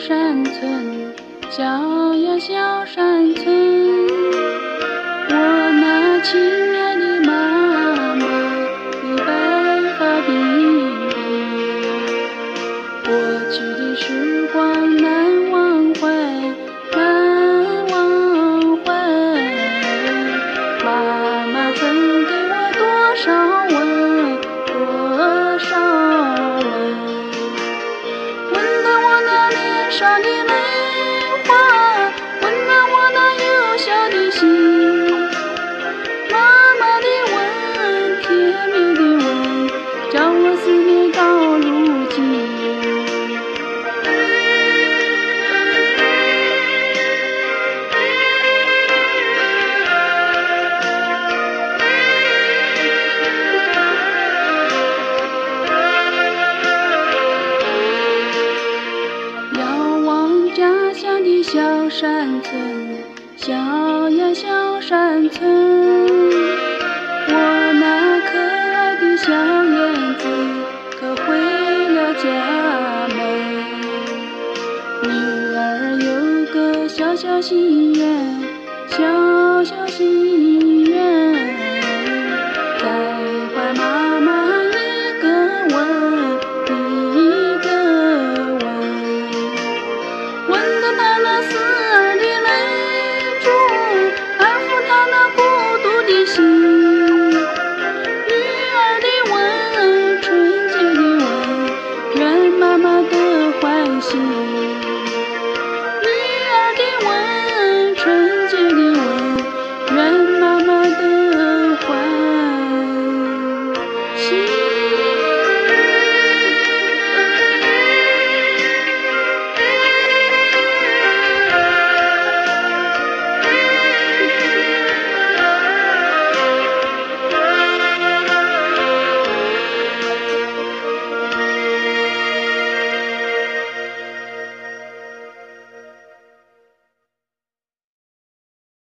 山村，小呀小山村，我那亲爱的妈妈有白发鬓边，过去的时光难忘怀，难忘怀。妈妈曾给我多少温，多少温，温暖我那年少的泪花，温暖我那幼小的心。妈妈的吻，甜蜜的吻，叫我思念到如今。遥望家乡的小山村，小呀小山村，我那可爱的小燕子可回了家门。女儿有个小小心愿，